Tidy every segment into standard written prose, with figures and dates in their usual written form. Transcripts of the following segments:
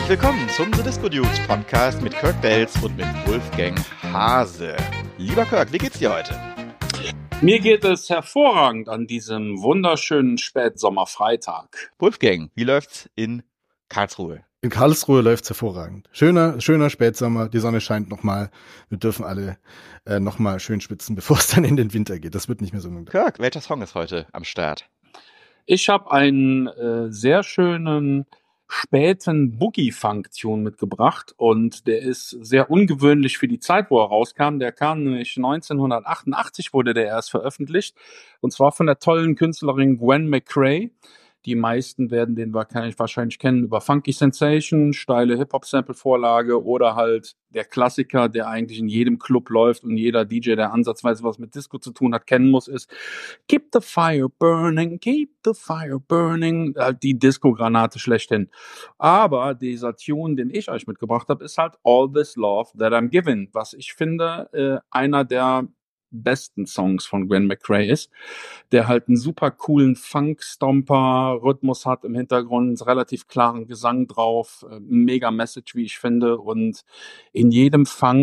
willkommen zum The Disco Dudes Podcast mit Kirk Belz und mit Wolfgang Hase. Lieber Kirk, wie geht's dir heute? Mir geht es hervorragend an diesem wunderschönen Spätsommerfreitag. Wolfgang, wie läuft's in Karlsruhe? In Karlsruhe läuft's hervorragend. Schöner Spätsommer, die Sonne scheint nochmal. Wir dürfen alle nochmal schön schwitzen, bevor es dann in den Winter geht. Das wird nicht mehr so. Kirk, welcher Song ist heute am Start? Ich habe einen sehr schönen späten Boogie-Funk-Tune mitgebracht und der ist sehr ungewöhnlich für die Zeit, wo er rauskam. Der kam nämlich 1988, wurde der erst veröffentlicht, und zwar von der tollen Künstlerin Gwen McCrae. Die meisten werden den wahrscheinlich kennen über Funky Sensation, steile Hip-Hop-Sample-Vorlage oder halt der Klassiker, der eigentlich in jedem Club läuft und jeder DJ, der ansatzweise was mit Disco zu tun hat, kennen muss, ist Keep the fire burning, keep the fire burning, die Disco-Granate schlechthin. Aber dieser Tune, den ich euch mitgebracht habe, ist halt All This Love That I'm Giving, was ich finde einer der besten Songs von Gwen McCrae ist, der halt einen super coolen Funk-Stomper-Rhythmus hat im Hintergrund, relativ klaren Gesang drauf, mega Message, wie ich finde, und in jedem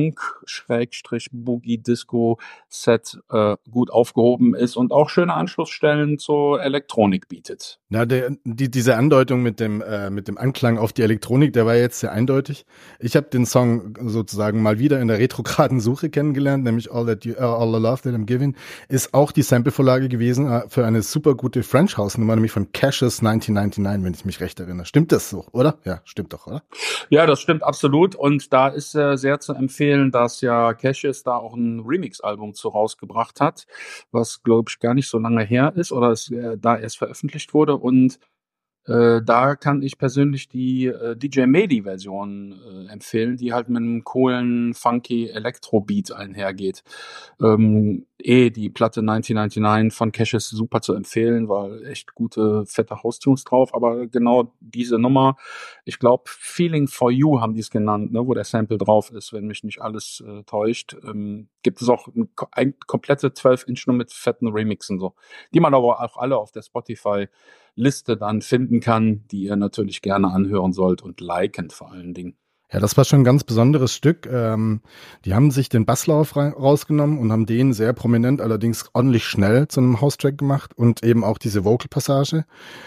Funk-Boogie-Disco-Set gut aufgehoben ist und auch schöne Anschlussstellen zur Elektronik bietet. Na, diese Andeutung mit dem Anklang auf die Elektronik, der war jetzt sehr eindeutig. Ich habe den Song sozusagen mal wieder in der retrograden Suche kennengelernt, nämlich All the Love That I'm Giving, ist auch die Sample-Vorlage gewesen für eine super gute French House-Nummer, nämlich von Cassius 1999, wenn ich mich recht erinnere. Stimmt das so, oder? Ja, stimmt doch, oder? Ja, das stimmt absolut, und da ist sehr zu empfehlen, dass ja Cassius da auch ein Remix-Album zu rausgebracht hat, was, glaube ich, gar nicht so lange her ist oder da erst veröffentlicht wurde, und da kann ich persönlich die DJ Mehdi-Version empfehlen, die halt mit einem coolen, funky Elektro-Beat einhergeht. Die Platte 1999 von Cassius super zu empfehlen, weil echt gute, fette House-Tunes drauf, aber genau diese Nummer, ich glaube Feeling for You haben die es genannt, ne, wo der Sample drauf ist, wenn mich nicht alles täuscht, gibt es auch eine komplette 12-Inch-Nummer mit fetten Remixen, so, die man aber auch alle auf der Spotify-Liste dann finden kann, die ihr natürlich gerne anhören sollt und liken vor allen Dingen. Ja, das war schon ein ganz besonderes Stück. Die haben sich den Basslauf rausgenommen und haben den sehr prominent, allerdings ordentlich schnell zu einem House-Track gemacht und eben auch diese Vocal-Passage,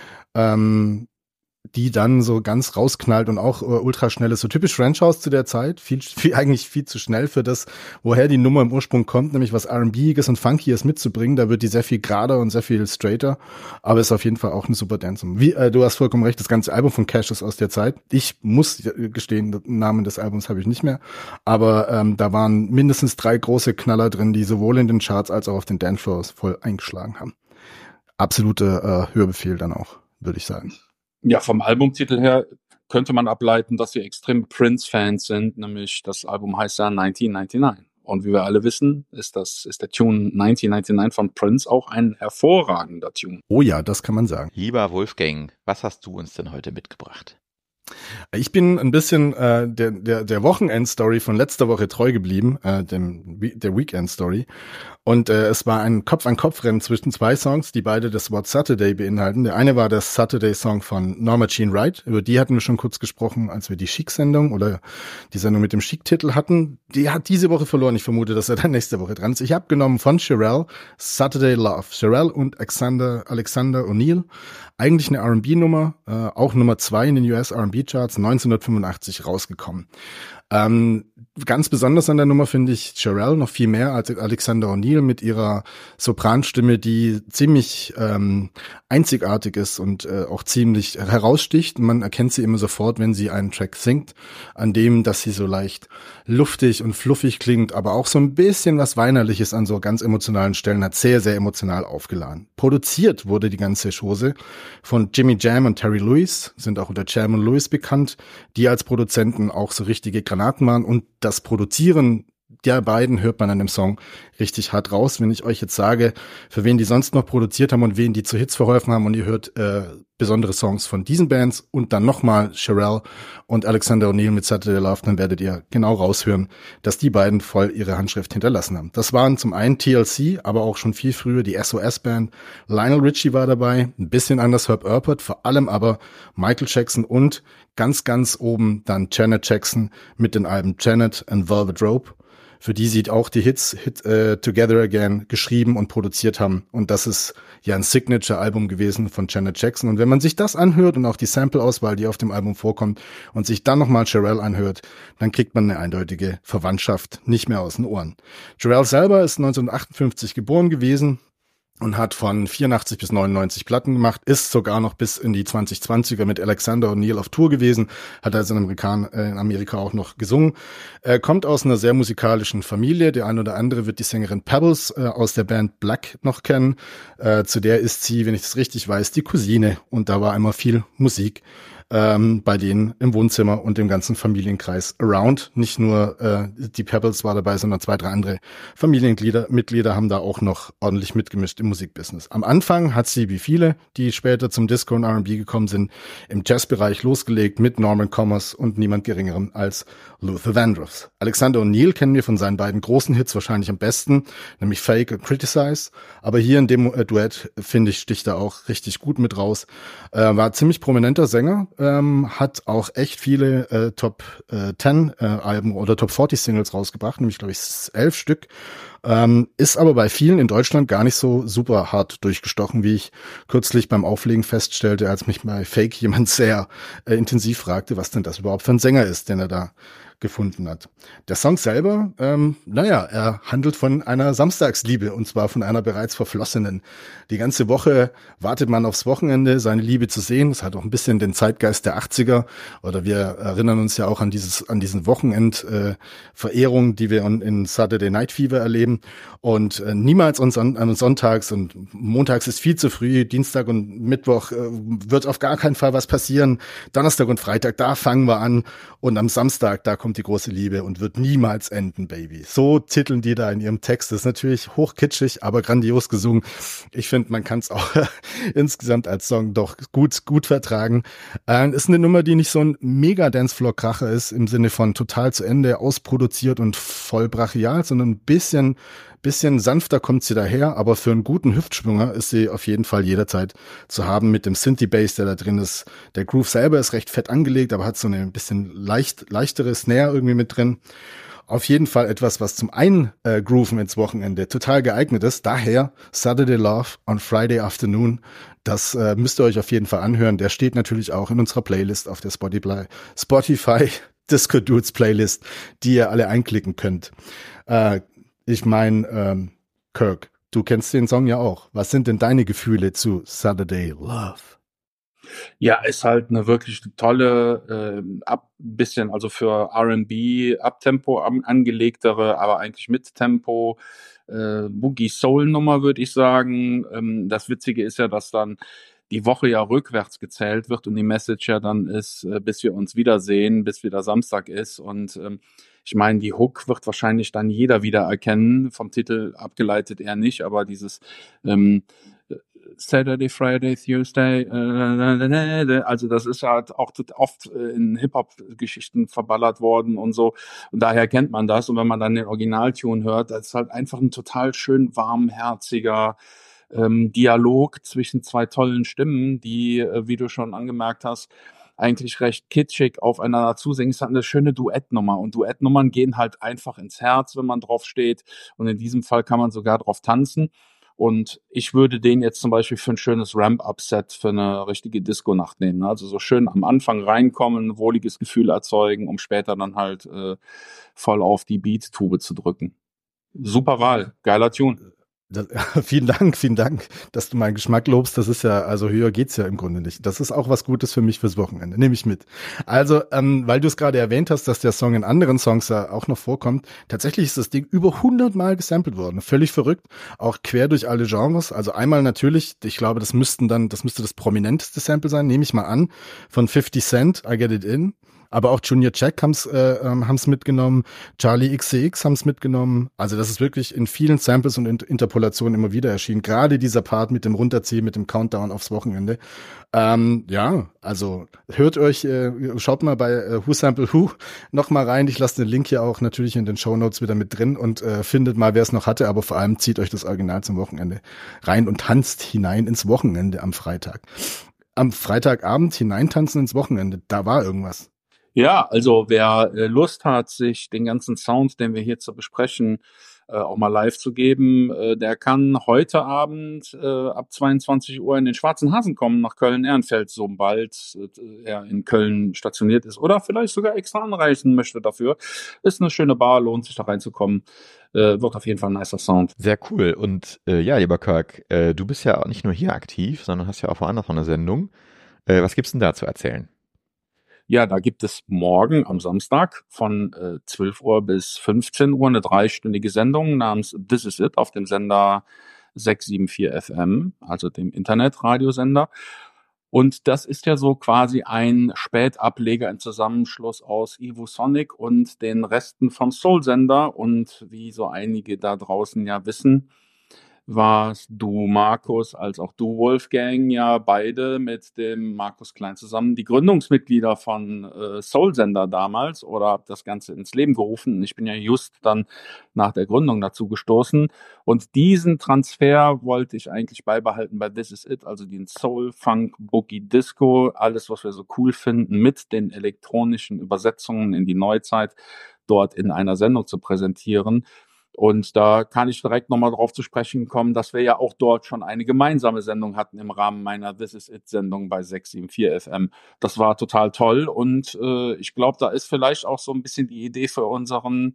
die dann so ganz rausknallt und auch ultraschnell ist. So typisch French House zu der Zeit, eigentlich viel zu schnell für das, woher die Nummer im Ursprung kommt, nämlich was R&B-iges und Funkyes mitzubringen. Da wird die sehr viel gerader und sehr viel straighter, aber ist auf jeden Fall auch eine super Dance. Du hast vollkommen recht, das ganze Album von Cash ist aus der Zeit. Ich muss gestehen, den Namen des Albums habe ich nicht mehr, aber da waren mindestens 3 große Knaller drin, die sowohl in den Charts als auch auf den Dancefloors voll eingeschlagen haben. Absolute Hörbefehl dann auch, würde ich sagen. Ja, vom Albumtitel her könnte man ableiten, dass wir extrem Prince-Fans sind, nämlich das Album heißt ja 1999. Und wie wir alle wissen, ist der Tune 1999 von Prince auch ein hervorragender Tune. Oh ja, das kann man sagen. Lieber Wolfgang, was hast du uns denn heute mitgebracht? Ich bin ein bisschen der Wochenend-Story von letzter Woche treu geblieben, der Weekend-Story. Und es war ein Kopf-an-Kopf-Rennen zwischen 2 Songs, die beide das Wort Saturday beinhalten. Der eine war der Saturday-Song von Norma Jean Wright. Über die hatten wir schon kurz gesprochen, als wir die Chic-Sendung oder die Sendung mit dem Chic-Titel hatten. Die hat diese Woche verloren. Ich vermute, dass er dann nächste Woche dran ist. Ich habe genommen von Cherrelle Saturday Love. Cherrelle und Alexander O'Neal. Eigentlich eine R&B-Nummer, auch Nummer 2 in den US R&B-Charts, 1985 rausgekommen. Ganz besonders an der Nummer finde ich Cherrelle noch viel mehr als Alexander O'Neal mit ihrer Sopranstimme, die ziemlich einzigartig ist und auch ziemlich heraussticht. Man erkennt sie immer sofort, wenn sie einen Track singt, an dem, dass sie so leicht luftig und fluffig klingt, aber auch so ein bisschen was Weinerliches an so ganz emotionalen Stellen hat, sehr, sehr emotional aufgeladen. Produziert wurde die ganze Chose von Jimmy Jam und Terry Lewis, sind auch unter Jam und Lewis bekannt, die als Produzenten auch so richtige Granaten waren, und das Produzieren der beiden hört man an dem Song richtig hart raus. Wenn ich euch jetzt sage, für wen die sonst noch produziert haben und wen die zu Hits verholfen haben und ihr hört besondere Songs von diesen Bands und dann nochmal Cherrelle und Alexander O'Neal mit Saturday Love, dann werdet ihr genau raushören, dass die beiden voll ihre Handschrift hinterlassen haben. Das waren zum einen TLC, aber auch schon viel früher die SOS-Band. Lionel Richie war dabei, ein bisschen anders Herb Alpert, vor allem aber Michael Jackson und ganz, ganz oben dann Janet Jackson mit den Alben Janet and Velvet Rope, für die sie auch die Hits Together Again geschrieben und produziert haben. Und das ist ja ein Signature-Album gewesen von Janet Jackson. Und wenn man sich das anhört und auch die Sample-Auswahl, die auf dem Album vorkommt, und sich dann nochmal Cherrelle anhört, dann kriegt man eine eindeutige Verwandtschaft nicht mehr aus den Ohren. Cherrelle selber ist 1958 geboren gewesen und hat von 84 bis 99 Platten gemacht, ist sogar noch bis in die 2020er mit Alexander O'Neal auf Tour gewesen, hat also in Amerika auch noch gesungen. Kommt aus einer sehr musikalischen Familie. Der ein oder andere wird die Sängerin Pebbles aus der Band Black noch kennen. Zu der ist sie, wenn ich das richtig weiß, die Cousine. Und da war immer viel Musik bei denen im Wohnzimmer und im ganzen Familienkreis around. Nicht nur die Pebbles war dabei, sondern 2, 3 andere Familienmitglieder haben da auch noch ordentlich mitgemischt im Musikbusiness. Am Anfang hat sie, wie viele, die später zum Disco und R&B gekommen sind, im Jazzbereich losgelegt mit Norman Commerce und niemand geringerem als Luther Vandross. Alexander O'Neal kennen wir von seinen beiden großen Hits wahrscheinlich am besten, nämlich Fake und Criticize. Aber hier in dem Duett, finde ich, sticht er auch richtig gut mit raus. War ziemlich prominenter Sänger, hat auch echt viele Top 10 Alben oder Top 40 Singles rausgebracht, nämlich glaube ich 11 Stück. Ist aber bei vielen in Deutschland gar nicht so super hart durchgestochen, wie ich kürzlich beim Auflegen feststellte, als mich bei Fake jemand sehr intensiv fragte, was denn das überhaupt für ein Sänger ist, den er da gefunden hat. Der Song selber, er handelt von einer Samstagsliebe, und zwar von einer bereits Verflossenen. Die ganze Woche wartet man aufs Wochenende, seine Liebe zu sehen. Das hat auch ein bisschen den Zeitgeist der 80er, oder wir erinnern uns ja auch an diesen Wochenend-Verehrung, die wir in Saturday Night Fever erleben. Und niemals an Sonntags und montags ist viel zu früh, Dienstag und Mittwoch wird auf gar keinen Fall was passieren. Donnerstag und Freitag, da fangen wir an, und am Samstag, da kommt die große Liebe und wird niemals enden, Baby. So titeln die da in ihrem Text. Das ist natürlich hochkitschig, aber grandios gesungen. Ich finde, man kann es auch insgesamt als Song doch gut vertragen. Ist eine Nummer, die nicht so ein mega Dancefloor-Kracher ist, im Sinne von total zu Ende, ausproduziert und voll brachial, sondern ein bisschen sanfter kommt sie daher, aber für einen guten Hüftschwunger ist sie auf jeden Fall jederzeit zu haben mit dem Synthie-Bass, der da drin ist. Der Groove selber ist recht fett angelegt, aber hat so eine bisschen leichtere Snare irgendwie mit drin. Auf jeden Fall etwas, was zum Eingrooven ins Wochenende total geeignet ist. Daher Saturday Love on Friday Afternoon. Das müsst ihr euch auf jeden Fall anhören. Der steht natürlich auch in unserer Playlist auf der Spotify Disco Dudes Playlist, die ihr alle einklicken könnt. Ich meine, Kirk, du kennst den Song ja auch. Was sind denn deine Gefühle zu Saturday Love? Ja, ist halt eine wirklich tolle, bisschen, also für R&B Abtempo angelegtere, aber eigentlich mit Tempo, Boogie-Soul-Nummer, würde ich sagen. Das Witzige ist ja, dass dann die Woche ja rückwärts gezählt wird und die Message ja dann ist, bis wir uns wiedersehen, bis wieder Samstag ist. Und ich meine, die Hook wird wahrscheinlich dann jeder wieder erkennen, vom Titel abgeleitet eher nicht, aber dieses Saturday, Friday, Tuesday, also das ist halt auch oft in Hip-Hop-Geschichten verballert worden und so, und daher kennt man das. Und wenn man dann den Originaltune hört, das ist halt einfach ein total schön warmherziger Dialog zwischen zwei tollen Stimmen, die, wie du schon angemerkt hast, eigentlich recht kitschig aufeinander zusingen. Es ist halt eine schöne Duettnummer, und Duettnummern gehen halt einfach ins Herz, wenn man drauf steht, und in diesem Fall kann man sogar drauf tanzen. Und ich würde den jetzt zum Beispiel für ein schönes Ramp-Up-Set für eine richtige Disco-Nacht nehmen. Also so schön am Anfang reinkommen, wohliges Gefühl erzeugen, um später dann halt voll auf die Beat-Tube zu drücken. Super Wahl, geiler Tune. Vielen Dank, dass du meinen Geschmack lobst. Das ist ja, also höher geht's ja im Grunde nicht. Das ist auch was Gutes für mich fürs Wochenende. Nehme ich mit. Also, weil du es gerade erwähnt hast, dass der Song in anderen Songs ja auch noch vorkommt. Tatsächlich ist das Ding über 100 Mal gesampelt worden. Völlig verrückt. Auch quer durch alle Genres. Also einmal natürlich, ich glaube, das müsste das prominenteste Sample sein, nehme ich mal an, von 50 Cent, I Get It In. Aber auch Junior Jack haben's mitgenommen, Charlie XCX haben's mitgenommen. Also das ist wirklich in vielen Samples und Interpolationen immer wieder erschienen. Gerade dieser Part mit dem Runterziehen, mit dem Countdown aufs Wochenende. Ja, also schaut mal bei Who Sample Who noch mal rein. Ich lasse den Link hier auch natürlich in den Shownotes wieder mit drin und findet mal, wer es noch hatte. Aber vor allem zieht euch das Original zum Wochenende rein und tanzt hinein ins Wochenende am Freitag. Am Freitagabend hineintanzen ins Wochenende, da war irgendwas. Ja, also wer Lust hat, sich den ganzen Sound, den wir hier zu besprechen, auch mal live zu geben, der kann heute Abend ab 22 Uhr in den Schwarzen Hasen kommen nach Köln-Ehrenfeld, sobald er in Köln stationiert ist oder vielleicht sogar extra anreisen möchte dafür. Ist eine schöne Bar, lohnt sich da reinzukommen. Wird auf jeden Fall ein nicer Sound. Sehr cool. Und ja, lieber Kirk, du bist ja auch nicht nur hier aktiv, sondern hast ja auch woanders noch eine Sendung. Was gibt's denn da zu erzählen? Ja, da gibt es morgen am Samstag von 12 Uhr bis 15 Uhr eine 3-stündige Sendung namens This Is It auf dem Sender 674 FM, also dem Internetradiosender. Und das ist ja so quasi ein Spätableger, ein Zusammenschluss aus Evo Sonic und den Resten vom Soul-Sender. Und wie so einige da draußen ja wissen, warst du, Markus, als auch du, Wolfgang, ja beide mit dem Markus Klein zusammen die Gründungsmitglieder von Soul-Sender damals oder hab das Ganze ins Leben gerufen. Ich bin ja just dann nach der Gründung dazu gestoßen. Und diesen Transfer wollte ich eigentlich beibehalten bei This Is It, also den Soul, Funk, Boogie, Disco, alles, was wir so cool finden, mit den elektronischen Übersetzungen in die Neuzeit dort in einer Sendung zu präsentieren. Und da kann ich direkt nochmal drauf zu sprechen kommen, dass wir ja auch dort schon eine gemeinsame Sendung hatten im Rahmen meiner This Is It-Sendung bei 674 FM. Das war total toll und ich glaube, da ist vielleicht auch so ein bisschen die Idee für unseren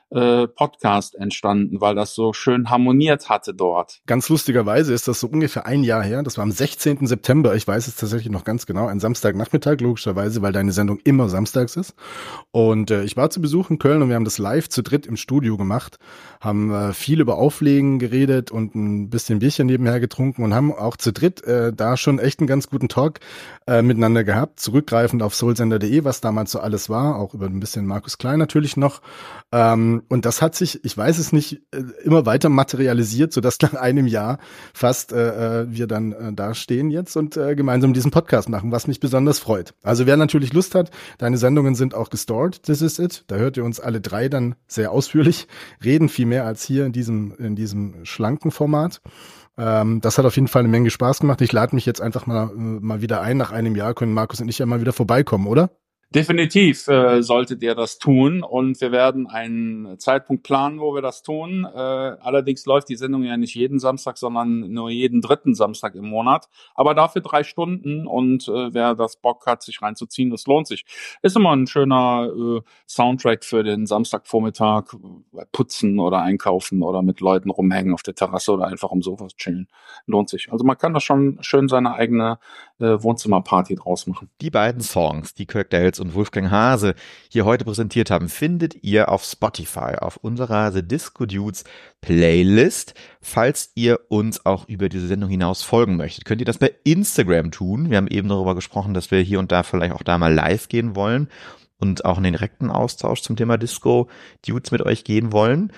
Podcast entstanden, weil das so schön harmoniert hatte dort. Ganz lustigerweise ist das so ungefähr ein Jahr her. Das war am 16. September. Ich weiß es tatsächlich noch ganz genau. Ein Samstagnachmittag, logischerweise, weil deine Sendung immer samstags ist. Und ich war zu Besuch in Köln und wir haben das live zu dritt im Studio gemacht, haben viel über Auflegen geredet und ein bisschen Bierchen nebenher getrunken und haben auch zu dritt da schon echt einen ganz guten Talk miteinander gehabt, zurückgreifend auf soulsender.de, was damals so alles war, auch über ein bisschen Markus Klein natürlich noch. Und das hat sich, ich weiß es nicht, immer weiter materialisiert, sodass nach einem Jahr fast wir dann da stehen jetzt und gemeinsam diesen Podcast machen, was mich besonders freut. Also wer natürlich Lust hat, deine Sendungen sind auch gestored, This Is It. Da hört ihr uns alle drei dann sehr ausführlich reden, viel mehr als hier in diesem schlanken Format. Das hat auf jeden Fall eine Menge Spaß gemacht. Ich lade mich jetzt einfach mal wieder ein. Nach einem Jahr können Markus und ich ja mal wieder vorbeikommen, oder? Definitiv solltet ihr das tun und wir werden einen Zeitpunkt planen, wo wir das tun. Allerdings läuft die Sendung ja nicht jeden Samstag, sondern nur jeden 3. Samstag im Monat. Aber dafür 3 Stunden und wer das Bock hat, sich reinzuziehen, das lohnt sich. Ist immer ein schöner Soundtrack für den Samstagvormittag, putzen oder einkaufen oder mit Leuten rumhängen auf der Terrasse oder einfach am Sofa chillen. Lohnt sich. Also man kann da schon schön seine eigene Wohnzimmerparty draus machen. Die beiden Songs, die Kirk Dales und Wolfgang Hase hier heute präsentiert haben, findet ihr auf Spotify, auf unserer The Disco Dudes Playlist. Falls ihr uns auch über diese Sendung hinaus folgen möchtet, könnt ihr das bei Instagram tun. Wir haben eben darüber gesprochen, dass wir hier und da vielleicht auch da mal live gehen wollen und auch in den direkten Austausch zum Thema Disco Dudes mit euch gehen wollen.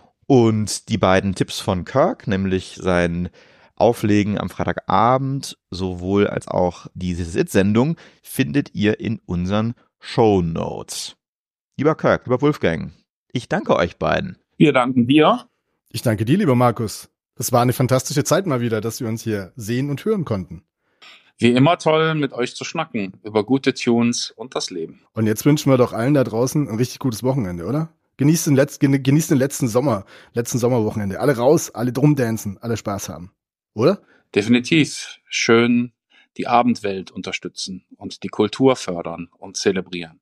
Und die beiden Tipps von Kirk, nämlich sein Auflegen am Freitagabend, sowohl als auch diese Sitzsendung, findet ihr in unseren Shownotes. Lieber Kirk, lieber Wolfgang, ich danke euch beiden. Wir danken dir. Ich danke dir, lieber Markus. Das war eine fantastische Zeit mal wieder, dass wir uns hier sehen und hören konnten. Wie immer toll, mit euch zu schnacken über gute Tunes und das Leben. Und jetzt wünschen wir doch allen da draußen ein richtig gutes Wochenende, oder? Genießt den letzten Sommerwochenende. Alle raus, alle drumdancen, alle Spaß haben. Oder? Definitiv. Schön die Abendwelt unterstützen und die Kultur fördern und zelebrieren.